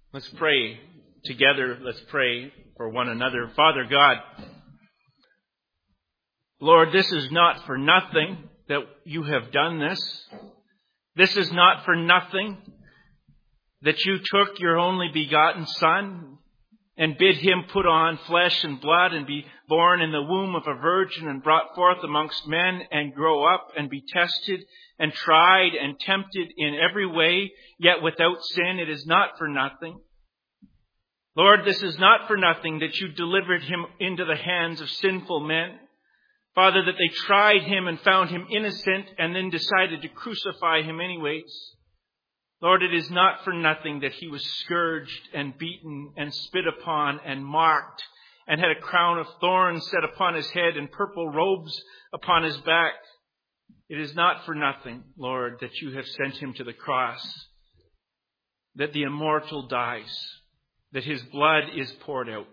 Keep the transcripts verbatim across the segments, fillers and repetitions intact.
Let's pray together. Let's pray for one another. Father God, Lord, this is not for nothing that you have done this. This is not for nothing that you took your only begotten Son and bid him put on flesh and blood and be born in the womb of a virgin and brought forth amongst men and grow up and be tested and tried and tempted in every way, yet without sin. It is not for nothing. Lord, this is not for nothing that you delivered him into the hands of sinful men. Father, that they tried him and found him innocent and then decided to crucify him anyways. Lord, it is not for nothing that he was scourged and beaten and spit upon and mocked and had a crown of thorns set upon his head and purple robes upon his back. It is not for nothing, Lord, that you have sent him to the cross, that the immortal dies, that his blood is poured out.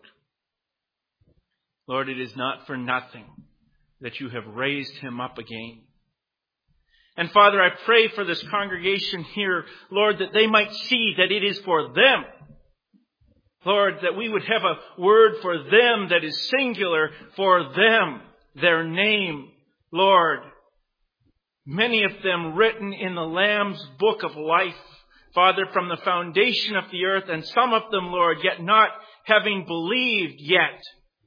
Lord, it is not for nothing that you have raised him up again. And Father, I pray for this congregation here, Lord, that they might see that it is for them. Lord, that we would have a word for them that is singular, for them, their name, Lord. Many of them written in the Lamb's book of life, Father, from the foundation of the earth, and some of them, Lord, yet not having believed yet.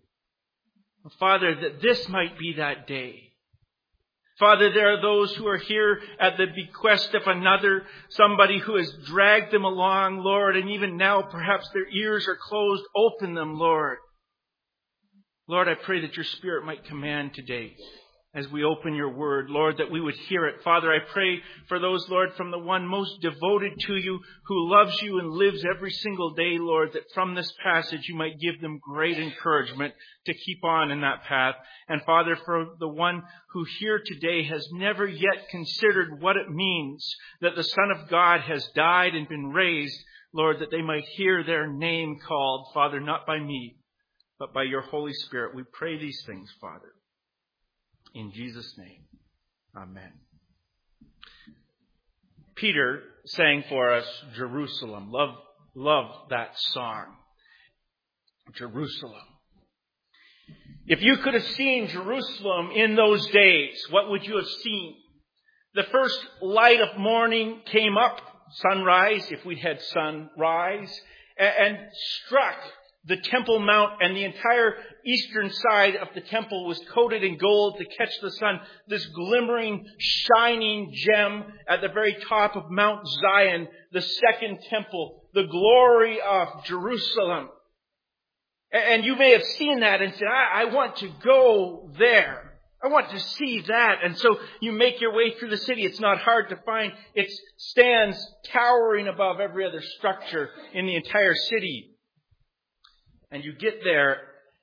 Father, that this might be that day. Father, there are those who are here at the bequest of another, somebody who has dragged them along, Lord, and even now perhaps their ears are closed. Open them, Lord. Lord, I pray that your Spirit might command today as we open your word, Lord, that we would hear it. Father, I pray for those, Lord, from the one most devoted to you, who loves you and lives every single day, Lord, that from this passage you might give them great encouragement to keep on in that path. And Father, for the one who here today has never yet considered what it means that the Son of God has died and been raised, Lord, that they might hear their name called, Father, not by me, but by your Holy Spirit. We pray these things, Father. In Jesus' name, amen. Peter sang for us Jerusalem. Love, love that song. Jerusalem. If you could have seen Jerusalem in those days, what would you have seen? The first light of morning came up, sunrise, if we had sunrise, and struck the Temple Mount, and the entire eastern side of the temple was coated in gold to catch the sun. This glimmering, shining gem at the very top of Mount Zion, the second temple, the glory of Jerusalem. And you may have seen that and said, I, I want to go there. I want to see that. And so you make your way through the city. It's not hard to find. It stands towering above every other structure in the entire city. And you get there,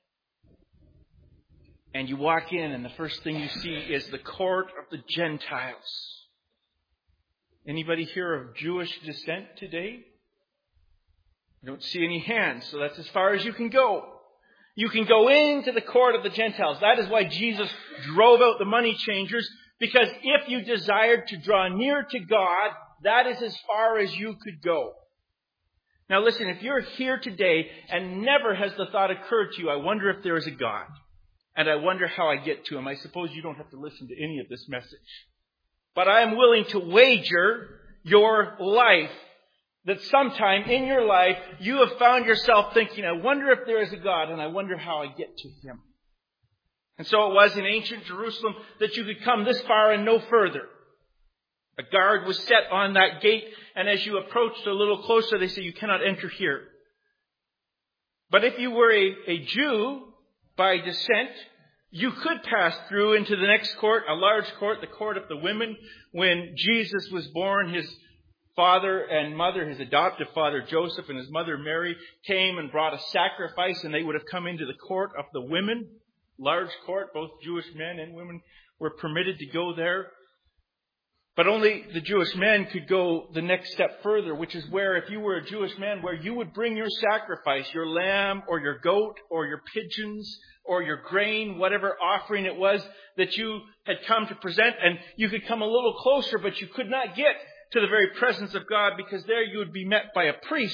and you walk in, and the first thing you see is the court of the Gentiles. Anybody here of Jewish descent today? I don't see any hands, so that's as far as you can go. You can go into the court of the Gentiles. That is why Jesus drove out the money changers, because if you desired to draw near to God, that is as far as you could go. Now listen, if you're here today and never has the thought occurred to you, I wonder if there is a God. And I wonder how I get to him. I suppose you don't have to listen to any of this message. But I am willing to wager your life that sometime in your life you have found yourself thinking, I wonder if there is a God, and I wonder how I get to him. And so it was in ancient Jerusalem that you could come this far and no further. A guard was set on that gate, and as you approached a little closer, they said, you cannot enter here. But if you were a, a Jew by descent, you could pass through into the next court, a large court, the court of the women. When Jesus was born, his father and mother, his adoptive father Joseph and his mother Mary, came and brought a sacrifice, and they would have come into the court of the women. Large court, both Jewish men and women were permitted to go there. But only the Jewish men could go the next step further, which is where, if you were a Jewish man, where you would bring your sacrifice, your lamb or your goat or your pigeons or your grain, whatever offering it was that you had come to present. And you could come a little closer, but you could not get to the very presence of God, because there you would be met by a priest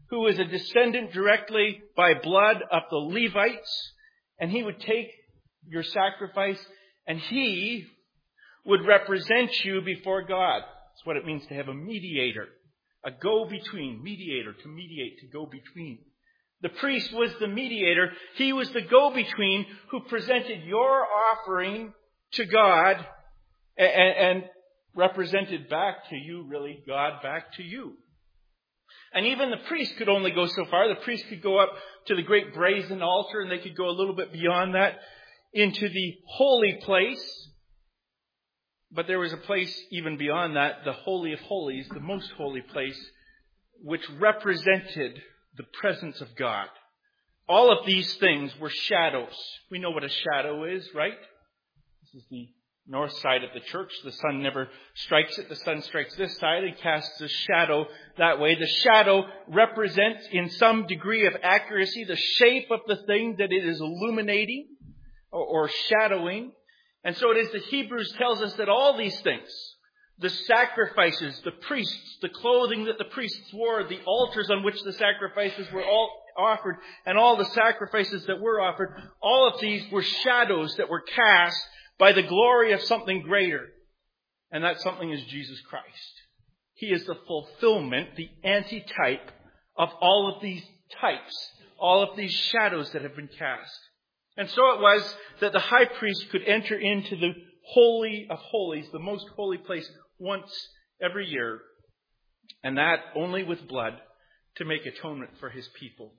who was a descendant directly by blood of the Levites, and he would take your sacrifice and he would represent you before God. That's what it means to have a mediator, a go-between, mediator, to mediate, to go between. The priest was the mediator. He was the go-between who presented your offering to God and, and represented back to you, really, God back to you. And even the priest could only go so far. The priest could go up to the great brazen altar, and they could go a little bit beyond that into the holy place. But there was a place even beyond that, the Holy of Holies, the most holy place, which represented the presence of God. All of these things were shadows. We know what a shadow is, right? This is the north side of the church. The sun never strikes it. The sun strikes this side and casts a shadow that way. The shadow represents, in some degree of accuracy, the shape of the thing that it is illuminating or, or shadowing. And so it is that Hebrews tells us that all these things, the sacrifices, the priests, the clothing that the priests wore, the altars on which the sacrifices were all offered, and all the sacrifices that were offered, all of these were shadows that were cast by the glory of something greater. And that something is Jesus Christ. He is the fulfillment, the antitype of all of these types, all of these shadows that have been cast. And so it was that the high priest could enter into the Holy of Holies, the most holy place, once every year, and that only with blood, to make atonement for his people.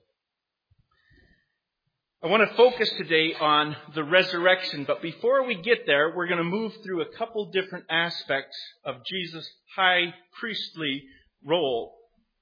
I want to focus today on the resurrection, but before we get there, we're going to move through a couple different aspects of Jesus' high priestly role.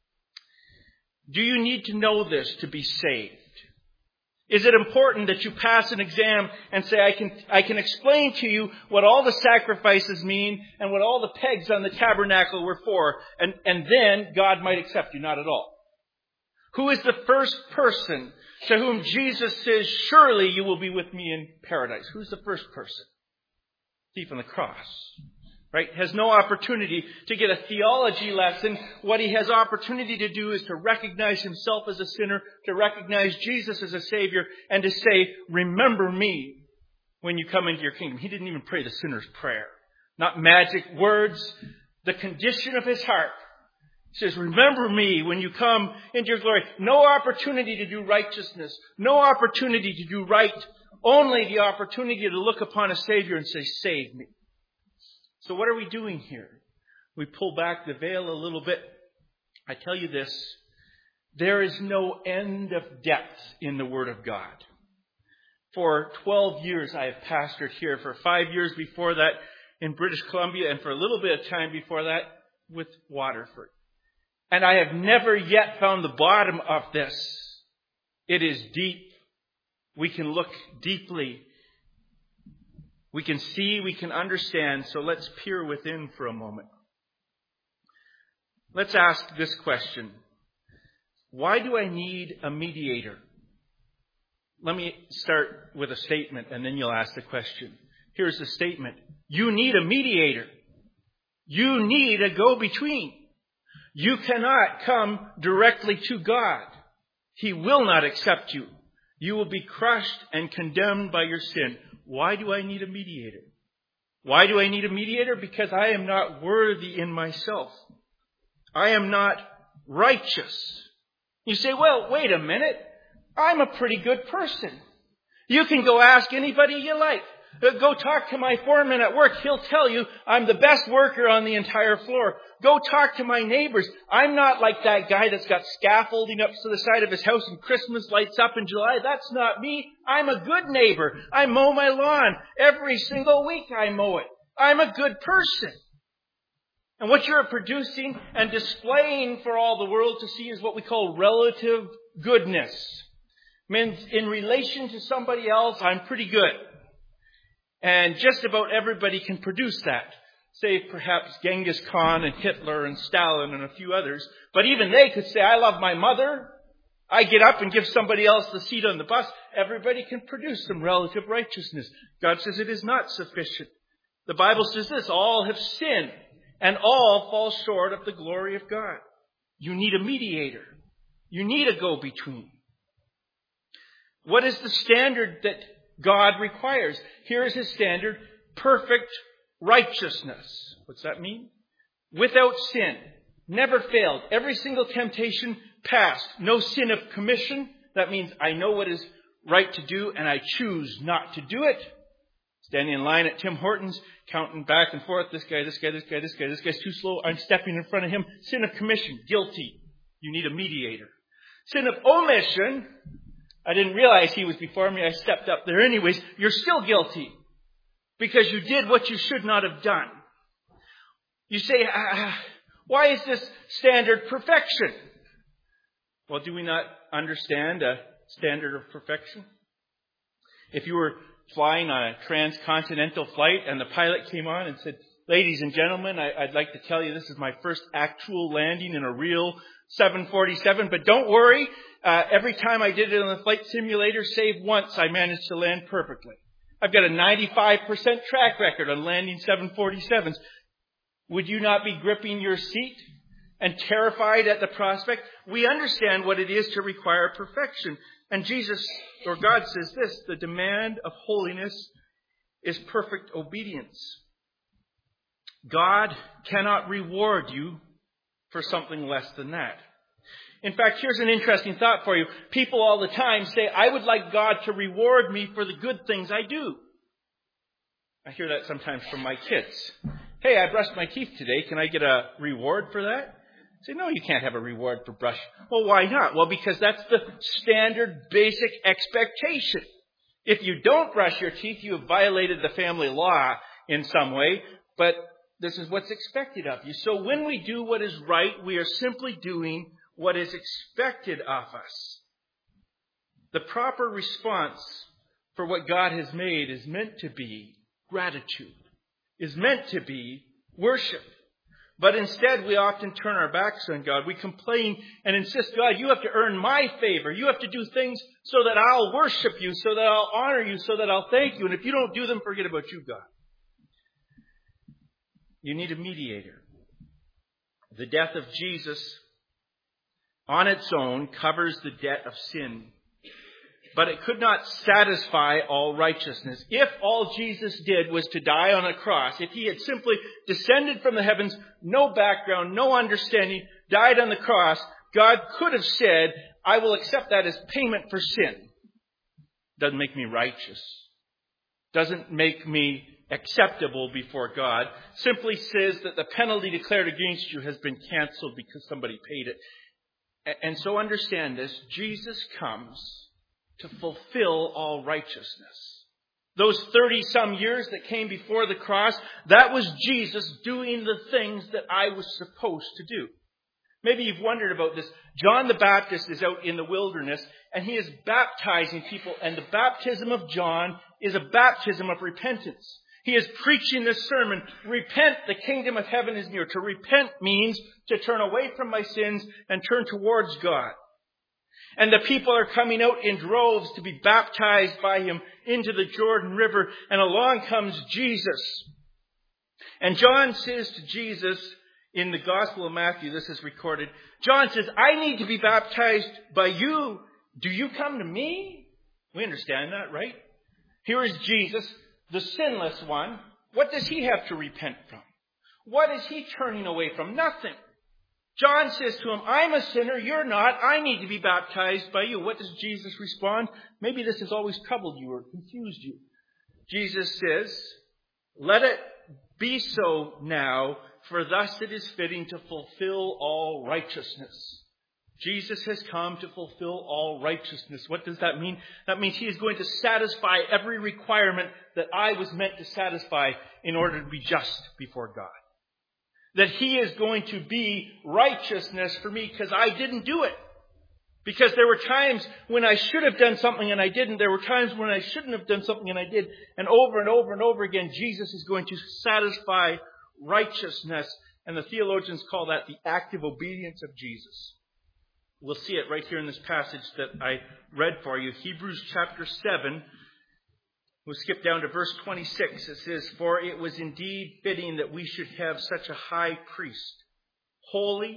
Do you need to know this to be saved? Is it important that you pass an exam and say, I can, I can explain to you what all the sacrifices mean and what all the pegs on the tabernacle were for, and, and then God might accept you? Not at all. Who is the first person to whom Jesus says, surely you will be with me in paradise? Who's the first person? Thief on the cross. Right? Has no opportunity to get a theology lesson. What he has opportunity to do is to recognize himself as a sinner, to recognize Jesus as a Savior, and to say, remember me when you come into your kingdom. He didn't even pray the sinner's prayer. Not magic words. The condition of his heart. He says, remember me when you come into your glory. No opportunity to do righteousness. No opportunity to do right. Only the opportunity to look upon a Savior and say, save me. So what are we doing here? We pull back the veil a little bit. I tell you this, there is no end of depth in the Word of God. For twelve years I have pastored here. For five years before that in British Columbia, and for a little bit of time before that with Waterford. And I have never yet found the bottom of this. It is deep. We can look deeply. We can see, we can understand, so let's peer within for a moment. Let's ask this question. Why do I need a mediator? Let me start with a statement, and then you'll ask the question. Here's the statement. You need a mediator. You need a go-between. You cannot come directly to God. He will not accept you. You will be crushed and condemned by your sin. Why do I need a mediator? Why do I need a mediator? Because I am not worthy in myself. I am not righteous. You say, well, wait a minute. I'm a pretty good person. You can go ask anybody you like. Go talk to my foreman at work. He'll tell you I'm the best worker on the entire floor. Go talk to my neighbors. I'm not like that guy that's got scaffolding up to the side of his house and Christmas lights up in July. That's not me. I'm a good neighbor. I mow my lawn. Every single week I mow it. I'm a good person. And what you're producing and displaying for all the world to see is what we call relative goodness. Means in relation to somebody else, I'm pretty good. And just about everybody can produce that. Say perhaps Genghis Khan and Hitler and Stalin and a few others. But even they could say, I love my mother. I get up and give somebody else the seat on the bus. Everybody can produce some relative righteousness. God says it is not sufficient. The Bible says this, all have sinned and all fall short of the glory of God. You need a mediator. You need a go-between. What is the standard that God requires? Here is His standard: perfect righteousness. What's that mean? Without sin. Never failed. Every single temptation passed. No sin of commission. That means I know what is right to do and I choose not to do it. Standing in line at Tim Hortons, counting back and forth. This guy, this guy, this guy, this guy. This guy's too slow. I'm stepping in front of him. Sin of commission. Guilty. You need a mediator. Sin of omission. I didn't realize he was before me. I stepped up there anyways. You're still guilty. Because you did what you should not have done. You say, ah, why is this standard perfection? Well, do we not understand a standard of perfection? If you were flying on a transcontinental flight and the pilot came on and said, ladies and gentlemen, I, I'd like to tell you this is my first actual landing in a real seven forty-seven, but don't worry, uh, every time I did it on the flight simulator, save once, I managed to land perfectly. I've got a ninety-five percent track record on landing seven forty-sevens. Would you not be gripping your seat and terrified at the prospect? We understand what it is to require perfection. And Jesus, or God, says this: the demand of holiness is perfect obedience. God cannot reward you for something less than that. In fact, here's an interesting thought for you. People all the time say, I would like God to reward me for the good things I do. I hear that sometimes from my kids. Hey, I brushed my teeth today. Can I get a reward for that? I say, no, you can't have a reward for brush. Well, why not? Well, because that's the standard basic expectation. If you don't brush your teeth, you have violated the family law in some way. But this is what's expected of you. So when we do what is right, we are simply doing what is expected of us. The proper response for what God has made is meant to be gratitude, is meant to be worship. But instead, we often turn our backs on God. We complain and insist, God, you have to earn my favor. You have to do things so that I'll worship you, so that I'll honor you, so that I'll thank you. And if you don't do them, forget about you, God. You need a mediator. The death of Jesus on its own covers the debt of sin. But it could not satisfy all righteousness. If all Jesus did was to die on a cross, if he had simply descended from the heavens, no background, no understanding, died on the cross, God could have said, I will accept that as payment for sin. Doesn't make me righteous. Doesn't make me acceptable before God. Simply says that the penalty declared against you has been canceled because somebody paid it. And so understand this, Jesus comes to fulfill all righteousness. Those thirty-some years that came before the cross, that was Jesus doing the things that I was supposed to do. Maybe you've wondered about this. John the Baptist is out in the wilderness, and he is baptizing people, and the baptism of John is a baptism of repentance. He is preaching this sermon, repent, the kingdom of heaven is near. To repent means to turn away from my sins and turn towards God. And the people are coming out in droves to be baptized by him into the Jordan River. And along comes Jesus. And John says to Jesus, in the Gospel of Matthew, this is recorded, John says, I need to be baptized by you. Do you come to me? We understand that, right? Here is Jesus, the sinless one. What does he have to repent from? What is he turning away from? Nothing. John says to him, I'm a sinner, you're not. I need to be baptized by you. What does Jesus respond? Maybe this has always troubled you or confused you. Jesus says, let it be so now, for thus it is fitting to fulfill all righteousness. Jesus has come to fulfill all righteousness. What does that mean? That means he is going to satisfy every requirement that I was meant to satisfy in order to be just before God. That he is going to be righteousness for me because I didn't do it. Because there were times when I should have done something and I didn't. There were times when I shouldn't have done something and I did. And over and over and over again, Jesus is going to satisfy righteousness. And the theologians call that the active obedience of Jesus. We'll see it right here in this passage that I read for you. Hebrews chapter seven. We'll skip down to verse twenty-six. It says, for it was indeed fitting that we should have such a high priest, holy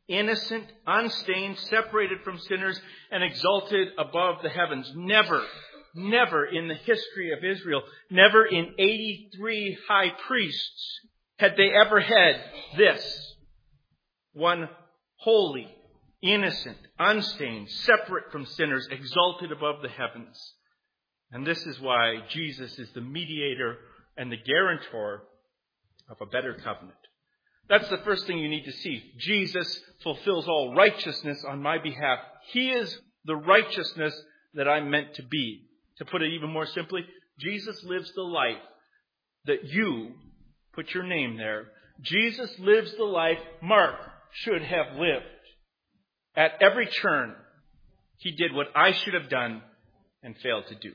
innocent, unstained, separated from sinners, and exalted above the heavens. Never, never in the history of Israel, never in eighty-three high priests had they ever had this. One holy, innocent, unstained, separate from sinners, exalted above the heavens. And this is why Jesus is the mediator and the guarantor of a better covenant. That's the first thing you need to see. Jesus fulfills all righteousness on my behalf. He is the righteousness that I'm meant to be. To put it even more simply, Jesus lives the life that you, put your name there, Jesus lives the life Mark should have lived. At every turn, he did what I should have done and failed to do.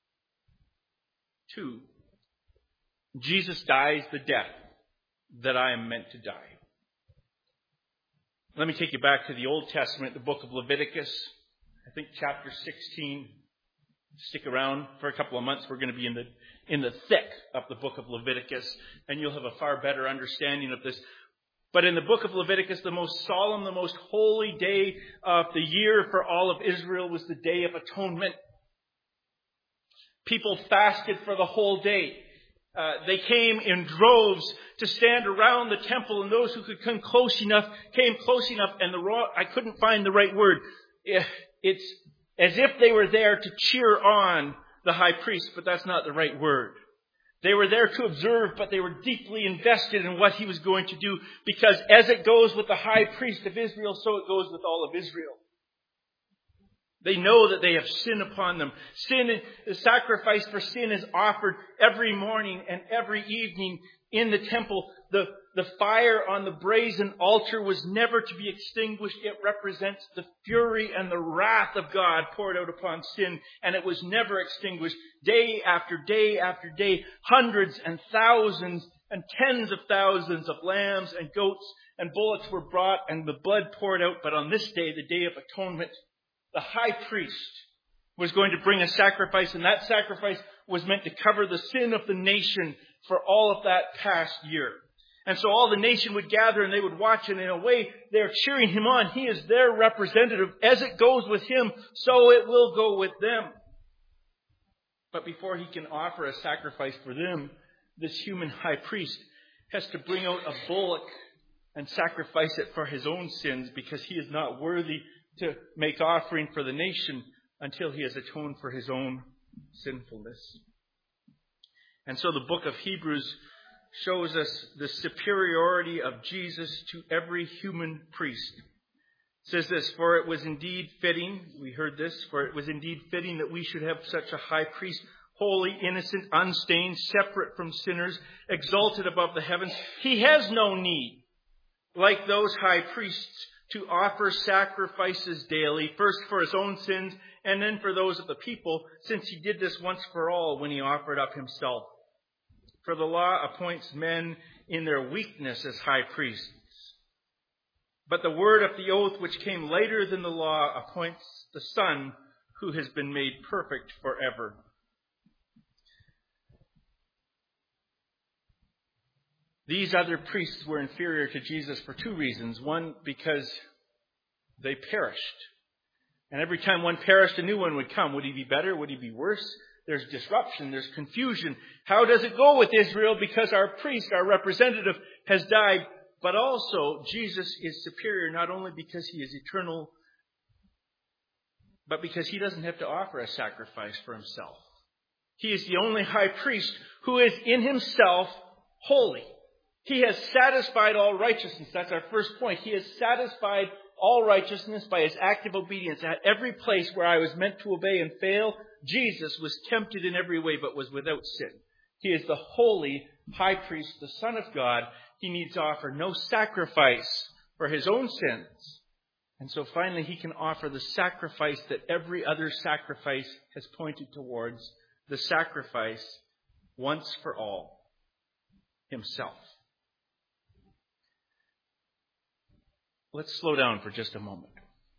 Two, Jesus dies the death that I am meant to die. Let me take you back to the Old Testament, the book of Leviticus. I think chapter sixteen. Stick around for a couple of months. We're going to be in the in the thick of the book of Leviticus, and you'll have a far better understanding of this. But in the book of Leviticus, the most solemn, the most holy day of the year for all of Israel was the Day of Atonement. People fasted for the whole day. Uh, they came in droves to stand around the temple, and those who could come close enough came close enough. And the raw, I couldn't find the right word. It's as if they were there to cheer on the high priest, but that's not the right word. They were there to observe, but they were deeply invested in what he was going to do, because as it goes with the high priest of Israel, so it goes with all of Israel. They know that they have sin upon them. Sin, the sacrifice for sin is offered every morning and every evening in the temple. The, the fire on the brazen altar was never to be extinguished. It represents the fury and the wrath of God poured out upon sin, and it was never extinguished. Day after day after day, hundreds and thousands and tens of thousands of lambs and goats and bullocks were brought and the blood poured out. But on this day, the Day of Atonement, the high priest was going to bring a sacrifice, and that sacrifice was meant to cover the sin of the nation for all of that past year. And so all the nation would gather and they would watch, and in a way they're cheering him on. He is their representative. As it goes with him, so it will go with them. But before he can offer a sacrifice for them, this human high priest has to bring out a bullock and sacrifice it for his own sins, because he is not worthy to make offering for the nation until he has atoned for his own sinfulness. And so the book of Hebrews shows us the superiority of Jesus to every human priest. It says this, for it was indeed fitting, we heard this, for it was indeed fitting that we should have such a high priest, holy, innocent, unstained, separate from sinners, exalted above the heavens. He has no need, like those high priests, to offer sacrifices daily, first for his own sins and then for those of the people, since he did this once for all when he offered up himself. For the law appoints men in their weakness as high priests. But the word of the oath, which came later than the law, appoints the Son who has been made perfect forever. These other priests were inferior to Jesus for two reasons. One, because they perished. And every time one perished, a new one would come. Would he be better? Would he be worse? There's disruption. There's confusion. How does it go with Israel? Because our priest, our representative, has died. But also, Jesus is superior not only because he is eternal, but because he doesn't have to offer a sacrifice for himself. He is the only high priest who is in himself holy. He has satisfied all righteousness. That's our first point. He has satisfied all righteousness by his active obedience. At every place where I was meant to obey and fail, Jesus was tempted in every way but was without sin. He is the holy high priest, the Son of God. He needs to offer no sacrifice for his own sins. And so finally he can offer the sacrifice that every other sacrifice has pointed towards, the sacrifice once for all, himself. Let's slow down for just a moment.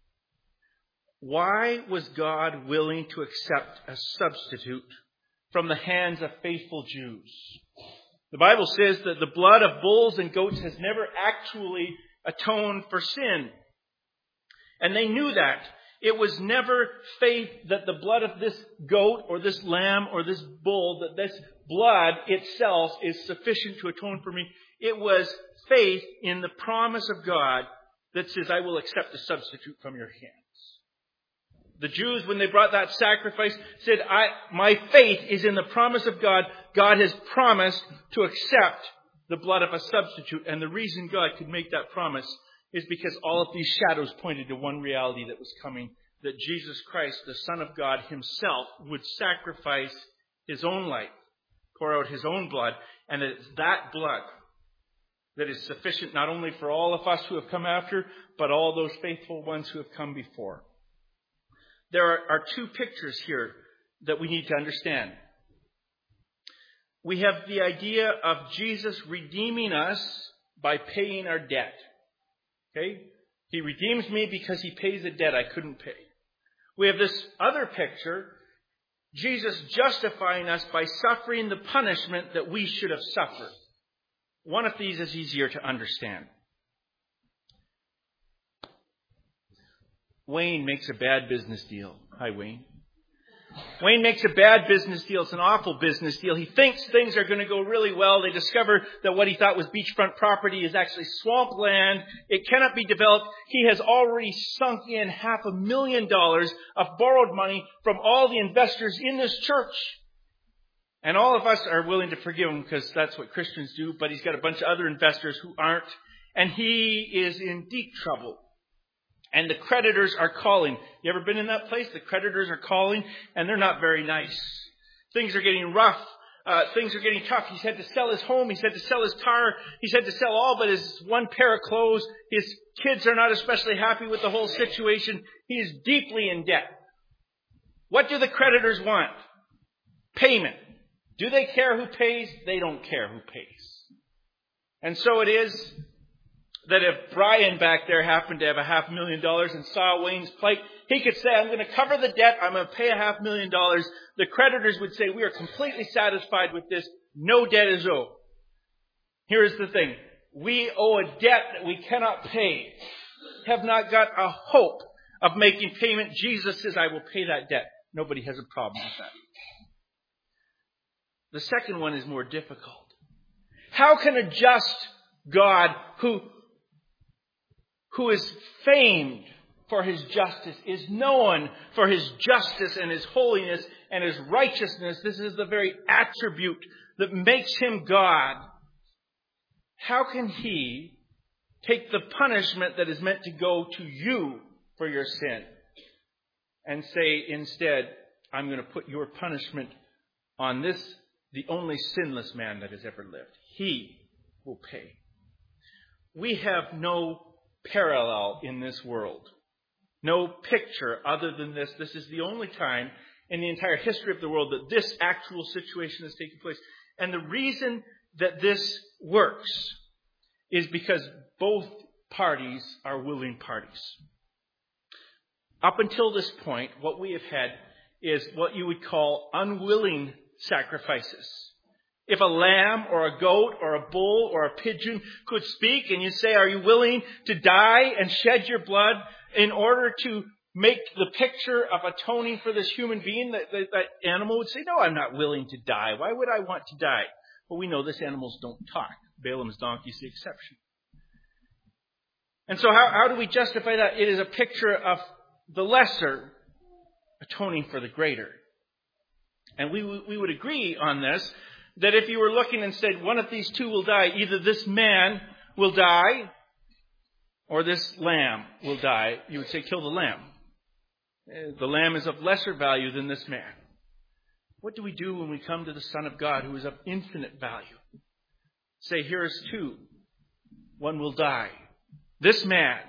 Why was God willing to accept a substitute from the hands of faithful Jews? The Bible says that the blood of bulls and goats has never actually atoned for sin. And they knew that. It was never faith that the blood of this goat or this lamb or this bull, that this blood itself is sufficient to atone for me. It was faith in the promise of God that says, I will accept a substitute from your hands. The Jews, when they brought that sacrifice, said, I, my faith is in the promise of God. God has promised to accept the blood of a substitute. And the reason God could make that promise is because all of these shadows pointed to one reality that was coming, that Jesus Christ, the Son of God himself, would sacrifice his own life, pour out his own blood, and it's that blood that is sufficient not only for all of us who have come after, but all those faithful ones who have come before. There are, are two pictures here that we need to understand. We have the idea of Jesus redeeming us by paying our debt. Okay? He redeems me because he pays a debt I couldn't pay. We have this other picture, Jesus justifying us by suffering the punishment that we should have suffered. One of these is easier to understand. Wayne makes a bad business deal. Hi, Wayne. Wayne makes a bad business deal. It's an awful business deal. He thinks things are going to go really well. They discover that what he thought was beachfront property is actually swamp land. It cannot be developed. He has already sunk in half a million dollars of borrowed money from all the investors in this church. And all of us are willing to forgive him because that's what Christians do. But he's got a bunch of other investors who aren't. And he is in deep trouble. And the creditors are calling. You ever been in that place? The creditors are calling, and they're not very nice. Things are getting rough. Uh, things are getting tough. He's had to sell his home. He's had to sell his car. He's had to sell all but his one pair of clothes. His kids are not especially happy with the whole situation. He is deeply in debt. What do the creditors want? Payment. Do they care who pays? They don't care who pays. And so it is that if Brian back there happened to have a half million dollars and saw Wayne's plight, he could say, I'm going to cover the debt. I'm going to pay a half million dollars. The creditors would say, we are completely satisfied with this. No debt is owed. Here's the thing. We owe a debt that we cannot pay. Have not got a hope of making payment. Jesus says, I will pay that debt. Nobody has a problem with that. The second one is more difficult. How can a just God who who is famed for his justice, is known for his justice and his holiness and his righteousness. This is the very attribute that makes him God. How can he take the punishment that is meant to go to you for your sin and say instead, I'm going to put your punishment on this, the only sinless man that has ever lived. He will pay. We have no parallel in this world. No picture other than this. This is the only time in the entire history of the world that this actual situation is taking place. And the reason that this works is because both parties are willing parties. Up until this point, what we have had is what you would call unwilling sacrifices. If a lamb or a goat or a bull or a pigeon could speak and you say, are you willing to die and shed your blood in order to make the picture of atoning for this human being? That, that, that animal would say, no, I'm not willing to die. Why would I want to die? Well, we know this animals don't talk. Balaam's donkey is the exception. And so how, how do we justify that? It is a picture of the lesser atoning for the greater. And we, we would agree on this, that if you were looking and said one of these two will die, either this man will die or this lamb will die, you would say kill the lamb. The lamb is of lesser value than this man. What do we do when we come to the Son of God who is of infinite value? Say, here is two. One will die. This man,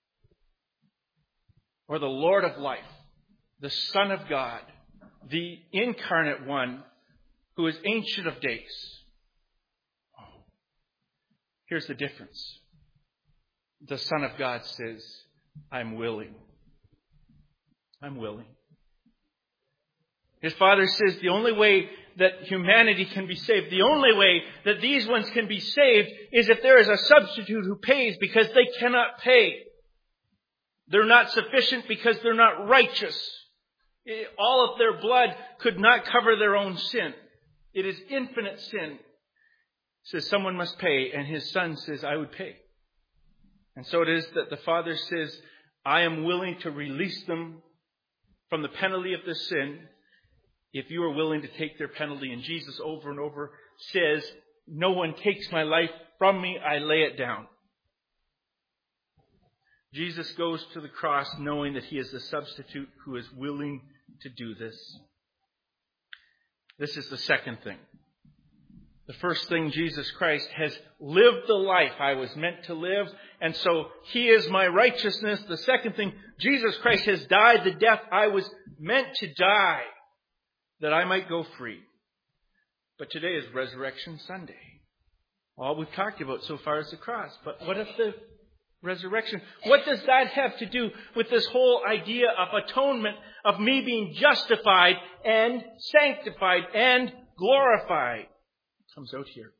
or the Lord of life, the Son of God, the incarnate one, who is Ancient of Days. Oh. Here's the difference. The Son of God says, I'm willing. I'm willing. His Father says the only way that humanity can be saved, the only way that these ones can be saved is if there is a substitute who pays because they cannot pay. They're not sufficient because they're not righteous. All of their blood could not cover their own sin. It is infinite sin. He says someone must pay, and his son says, I would pay. And so it is that the Father says, I am willing to release them from the penalty of this sin if you are willing to take their penalty. And Jesus over and over says, no one takes my life from me, I lay it down. Jesus goes to the cross knowing that he is the substitute who is willing to do this. This is the second thing. The first thing, Jesus Christ has lived the life I was meant to live, and so he is my righteousness. The second thing, Jesus Christ has died the death I was meant to die, that I might go free. But today is Resurrection Sunday. All we've talked about so far is the cross. But what if the resurrection? What does that have to do with this whole idea of atonement, of me being justified and sanctified and glorified? It comes out here.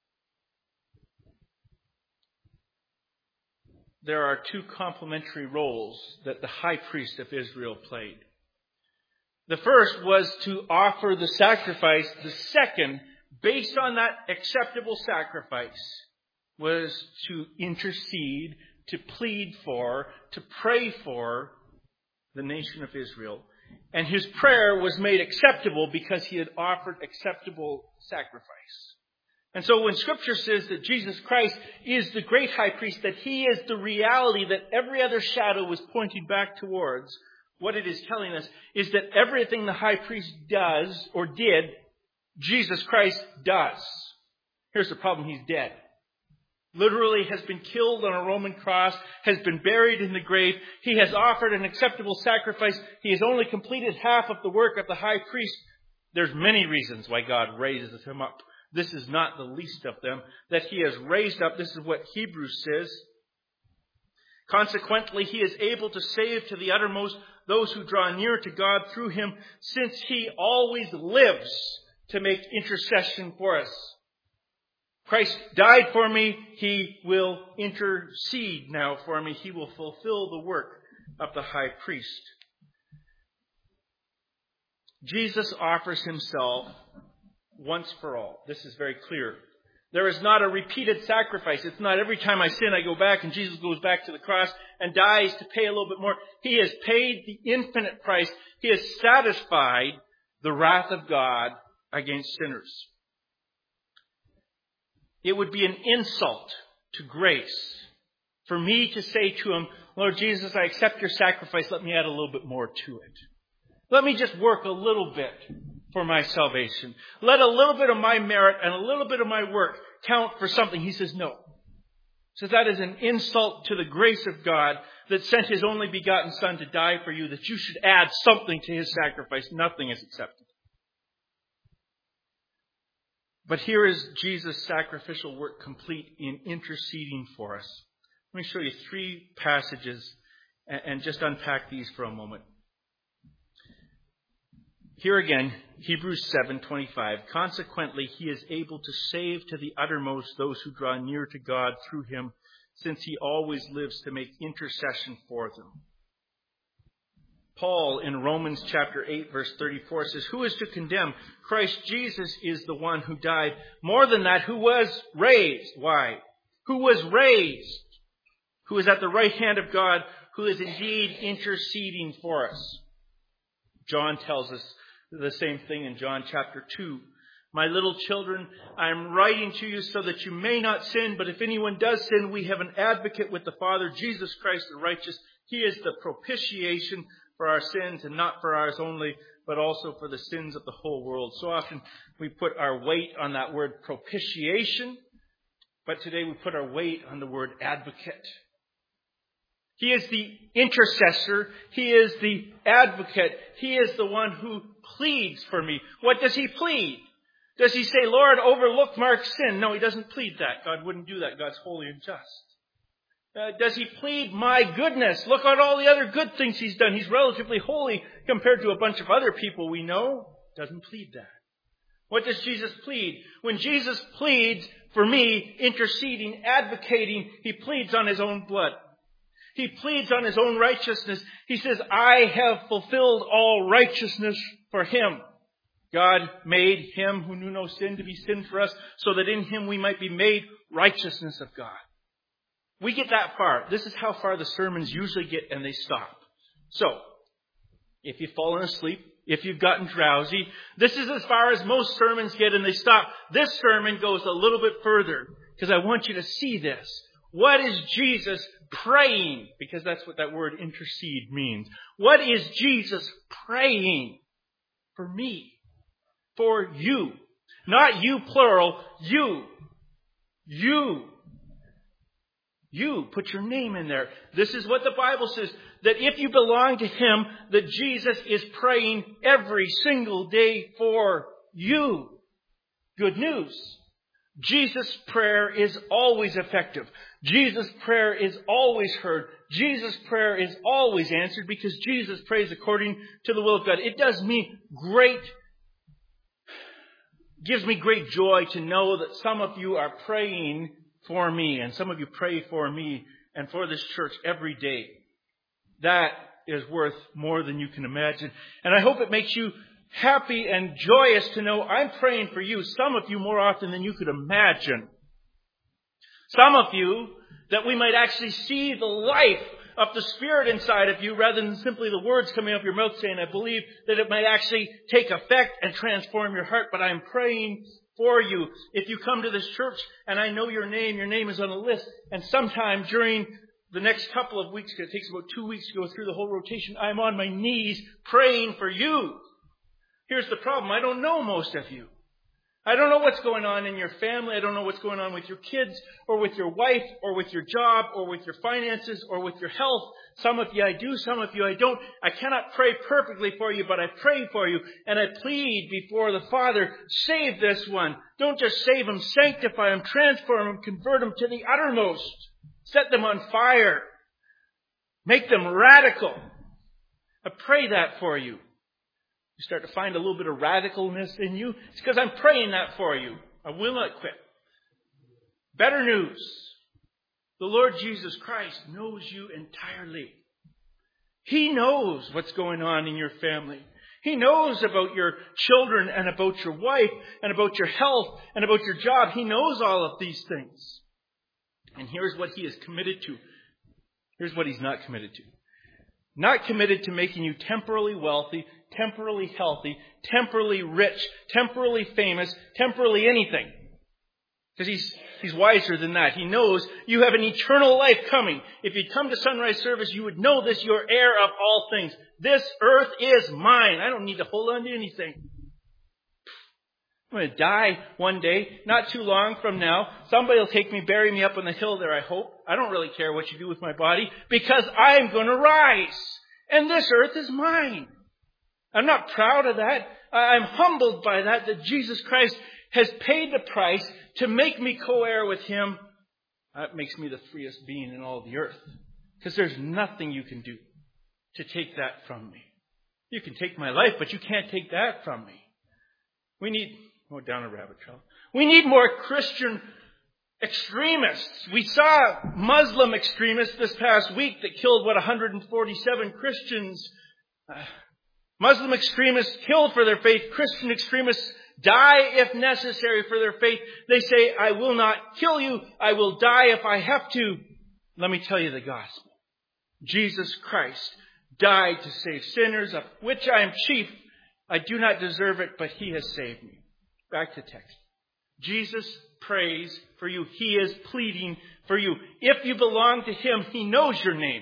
There are two complementary roles that the high priest of Israel played. The first was to offer the sacrifice. The second, based on that acceptable sacrifice, was to intercede, to plead for, to pray for the nation of Israel. And his prayer was made acceptable because he had offered acceptable sacrifice. And so when Scripture says that Jesus Christ is the great high priest, that he is the reality that every other shadow was pointing back towards, what it is telling us is that everything the high priest does or did, Jesus Christ does. Here's the problem. He's dead. Literally has been killed on a Roman cross, has been buried in the grave. He has offered an acceptable sacrifice. He has only completed half of the work of the high priest. There's many reasons why God raises him up. This is not the least of them. That he has raised up, this is what Hebrews says. Consequently, he is able to save to the uttermost those who draw near to God through him, since he always lives to make intercession for us. Christ died for me. He will intercede now for me. He will fulfill the work of the high priest. Jesus offers himself once for all. This is very clear. There is not a repeated sacrifice. It's not every time I sin I go back and Jesus goes back to the cross and dies to pay a little bit more. He has paid the infinite price. He has satisfied the wrath of God against sinners. It would be an insult to grace for me to say to him, Lord Jesus, I accept your sacrifice. Let me add a little bit more to it. Let me just work a little bit for my salvation. Let a little bit of my merit and a little bit of my work count for something. He says no. So that is an insult to the grace of God that sent his only begotten Son to die for you, that you should add something to his sacrifice. Nothing is accepted. But here is Jesus' sacrificial work complete in interceding for us. Let me show you three passages and just unpack these for a moment. Here again, Hebrews seven twenty-five. Consequently, he is able to save to the uttermost those who draw near to God through him, since he always lives to make intercession for them. Paul in Romans chapter eight verse thirty-four says, who is to condemn? Christ Jesus is the one who died. More than that, who was raised. Why? Who was raised. Who is at the right hand of God, who is indeed interceding for us. John tells us the same thing in John chapter two. My little children, I am writing to you so that you may not sin, but if anyone does sin, we have an advocate with the Father, Jesus Christ the righteous. He is the propitiation for our sins, and not for ours only, but also for the sins of the whole world. So often we put our weight on that word propitiation, but today we put our weight on the word advocate. He is the intercessor. He is the advocate. He is the one who pleads for me. What does he plead? Does he say, Lord, overlook Mark's sin? No, he doesn't plead that. God wouldn't do that. God's holy and just. Uh, does he plead my goodness? Look at all the other good things he's done. He's relatively holy compared to a bunch of other people we know. Doesn't plead that. What does Jesus plead? When Jesus pleads for me, interceding, advocating, he pleads on his own blood. He pleads on his own righteousness. He says, I have fulfilled all righteousness for him. God made him who knew no sin to be sin for us, so that in him we might be made righteousness of God. We get that far. This is how far the sermons usually get, and they stop. So, if you've fallen asleep, if you've gotten drowsy, this is as far as most sermons get, and they stop. This sermon goes a little bit further, because I want you to see this. What is Jesus praying? Because that's what that word intercede means. What is Jesus praying for me? For you. Not you plural, you. You. You. Put your name in there. This is what the Bible says. That if you belong to him, that Jesus is praying every single day for you. Good news. Jesus' prayer is always effective. Jesus' prayer is always heard. Jesus' prayer is always answered because Jesus prays according to the will of God. It does me great gives me great joy to know that some of you are praying for me, and some of you pray for me and for this church every day. That is worth more than you can imagine. And I hope it makes you happy and joyous to know I'm praying for you, some of you more often than you could imagine. Some of you, that we might actually see the life of the Spirit inside of you rather than simply the words coming up your mouth saying, I believe, that it might actually take effect and transform your heart. But I'm praying for you. If you come to this church and I know your name, your name is on a list, and sometime during the next couple of weeks, it takes about two weeks to go through the whole rotation, I'm on my knees praying for you. Here's the problem. I don't know most of you. I don't know what's going on in your family. I don't know what's going on with your kids or with your wife or with your job or with your finances or with your health. Some of you I do, some of you I don't. I cannot pray perfectly for you, but I pray for you and I plead before the Father, save this one. Don't just save him, sanctify him, transform him, convert him to the uttermost. Set them on fire. Make them radical. I pray that for you. You start to find a little bit of radicalness in you. It's because I'm praying that for you. I will not quit. Better news. The Lord Jesus Christ knows you entirely. He knows what's going on in your family. He knows about your children and about your wife and about your health and about your job. He knows all of these things. And here's what he is committed to. Here's what he's not committed to. Not committed to making you temporally wealthy, temporally healthy, temporally rich, temporally famous, temporally anything. Because he's, he's wiser than that. He knows you have an eternal life coming. If you'd come to sunrise service, you would know this, you're heir of all things. This earth is mine. I don't need to hold on to anything. I'm going to die one day, not too long from now. Somebody will take me, bury me up on the hill there, I hope. I don't really care what you do with my body because I'm going to rise. And this earth is mine. I'm not proud of that. I'm humbled by that, that Jesus Christ has paid the price to make me co-heir with him. That makes me the freest being in all the earth. Because there's nothing you can do to take that from me. You can take my life, but you can't take that from me. We need... Oh, down a rabbit trail. We need more Christian extremists. We saw Muslim extremists this past week that killed, what, one hundred forty-seven Christians. Uh, Muslim extremists kill for their faith. Christian extremists die if necessary for their faith. They say, I will not kill you. I will die if I have to. Let me tell you the gospel. Jesus Christ died to save sinners, of which I am chief. I do not deserve it, but he has saved me. Back to text. Jesus prays for you. He is pleading for you. If you belong to him, he knows your name.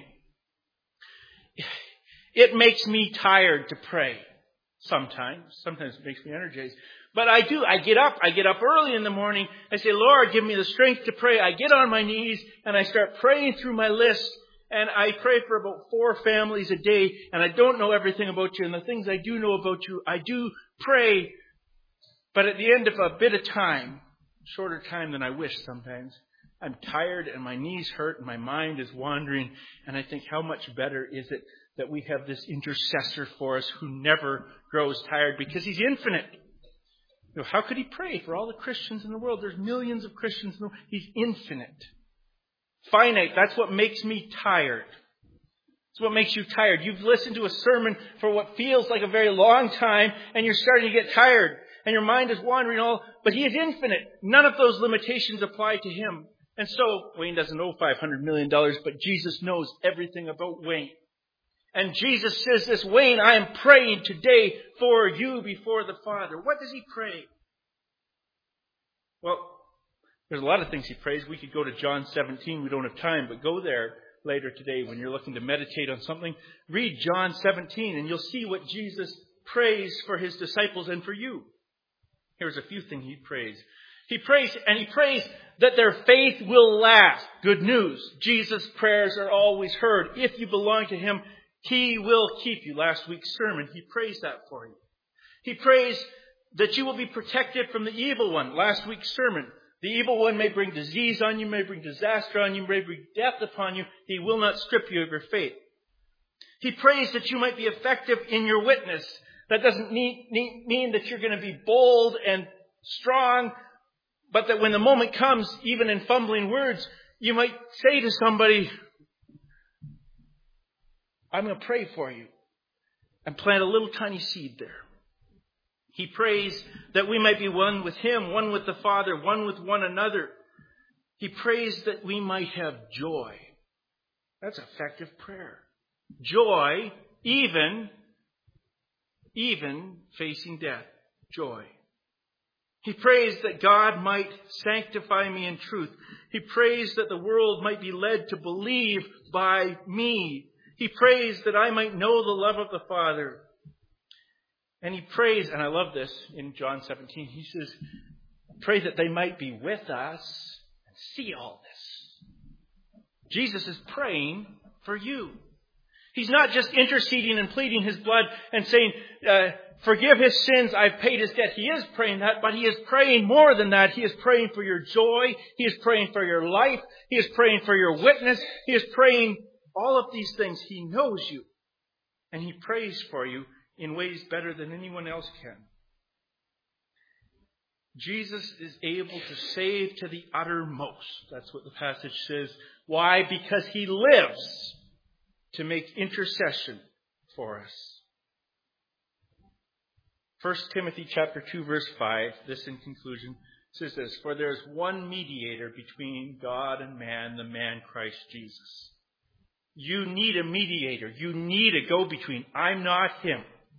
It makes me tired to pray sometimes. Sometimes it makes me energized. But I do. I get up. I get up early in the morning. I say, Lord, give me the strength to pray. I get on my knees and I start praying through my list. And I pray for about four families a day. And I don't know everything about you. And the things I do know about you, I do pray. But at the end of a bit of time, shorter time than I wish sometimes, I'm tired and my knees hurt and my mind is wandering. And I think, how much better is it that we have this intercessor for us who never grows tired because he's infinite. You know, how could he pray for all the Christians in the world? There's millions of Christians in the world. He's infinite. Finite. That's what makes me tired. It's what makes you tired. You've listened to a sermon for what feels like a very long time, and you're starting to get tired, and your mind is wandering all, but He is infinite. None of those limitations apply to Him. And so, Wayne doesn't owe five hundred million dollars, but Jesus knows everything about Wayne. And Jesus says this, Wayne, I am praying today for you before the Father. What does He pray? Well, there's a lot of things He prays. We could go to John seventeen. We don't have time, but go there later today when you're looking to meditate on something. Read John seventeen and you'll see what Jesus prays for His disciples and for you. Here's a few things He prays. He prays, and He prays that their faith will last. Good news. Jesus' prayers are always heard. If you belong to Him, He will keep you. Last week's sermon, He prays that for you. He prays that you will be protected from the evil one. Last week's sermon. The evil one may bring disease on you, may bring disaster on you, may bring death upon you. He will not strip you of your faith. He prays that you might be effective in your witness. That doesn't mean, mean that you're going to be bold and strong, but that when the moment comes, even in fumbling words, you might say to somebody, I'm going to pray for you, and plant a little tiny seed there. He prays that we might be one with Him, one with the Father, one with one another. He prays that we might have joy. That's effective prayer. Joy, even, even facing death. Joy. He prays that God might sanctify me in truth. He prays that the world might be led to believe by me. He prays that I might know the love of the Father. And He prays, and I love this in John seventeen, He says, pray that they might be with us and see all this. Jesus is praying for you. He's not just interceding and pleading His blood and saying, uh, forgive his sins, I've paid his debt. He is praying that, but He is praying more than that. He is praying for your joy. He is praying for your life. He is praying for your witness. He is praying all of these things. He knows you. And He prays for you in ways better than anyone else can. Jesus is able to save to the uttermost. That's what the passage says. Why? Because He lives to make intercession for us. First Timothy chapter two, verse five, this in conclusion, says this, for there is one mediator between God and man, the man Christ Jesus. You need a mediator. You need a go-between. I'm not him.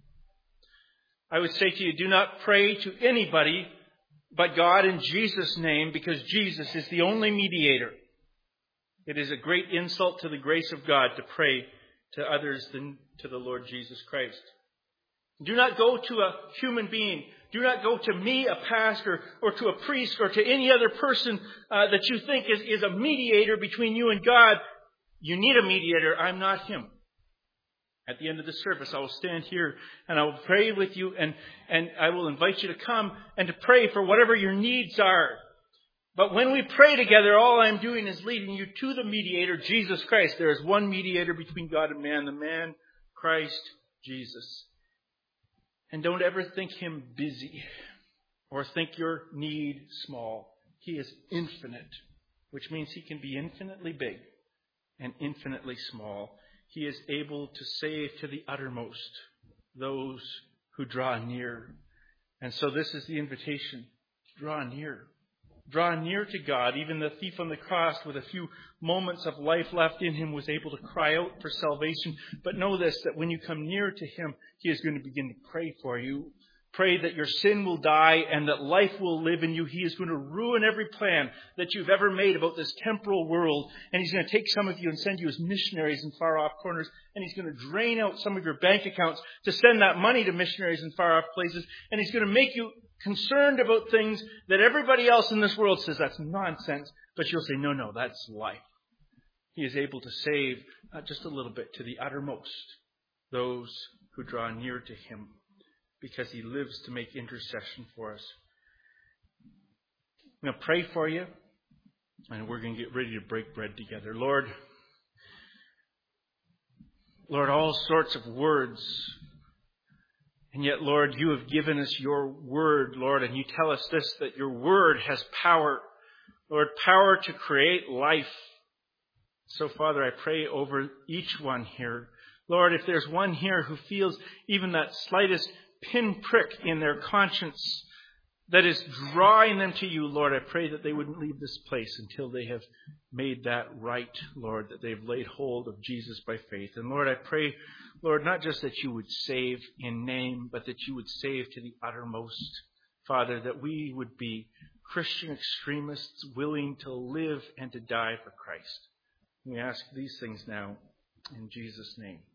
I would say to you, do not pray to anybody but God in Jesus' name, because Jesus is the only mediator. It is a great insult to the grace of God to pray to others than to the Lord Jesus Christ. Do not go to a human being. Do not go to me, a pastor, or to a priest, or to any other person uh, that you think is, is a mediator between you and God. You need a mediator. I'm not him. At the end of the service, I will stand here and I will pray with you, and, and I will invite you to come and to pray for whatever your needs are. But when we pray together, all I'm doing is leading you to the mediator, Jesus Christ. There is one mediator between God and man, the man, Christ Jesus. And don't ever think Him busy or think your need small. He is infinite, which means He can be infinitely big and infinitely small. He is able to save to the uttermost those who draw near. And so this is the invitation. Draw near. Draw near to God. Even the thief on the cross, with a few moments of life left in him, was able to cry out for salvation. But know this, that when you come near to Him, He is going to begin to pray for you. Pray that your sin will die and that life will live in you. He is going to ruin every plan that you've ever made about this temporal world. And He's going to take some of you and send you as missionaries in far off corners. And He's going to drain out some of your bank accounts to send that money to missionaries in far off places. And He's going to make you concerned about things that everybody else in this world says that's nonsense. But you'll say, no, no, that's life. He is able to save uh, just a little bit to the uttermost those who draw near to Him, because He lives to make intercession for us. I'm going to pray for you, and we're going to get ready to break bread together. Lord, Lord, all sorts of words. And yet, Lord, You have given us Your word, Lord, and You tell us this, that Your word has power. Lord, power to create life. So, Father, I pray over each one here. Lord, if there's one here who feels even that slightest pinprick in their conscience that is drawing them to you, Lord, I pray that they wouldn't leave this place until they have made that right, Lord, that they've laid hold of Jesus by faith. And Lord, I pray, Lord, not just that you would save in name, but that you would save to the uttermost. Father, that we would be Christian extremists willing to live and to die for Christ. We ask these things now in Jesus' name.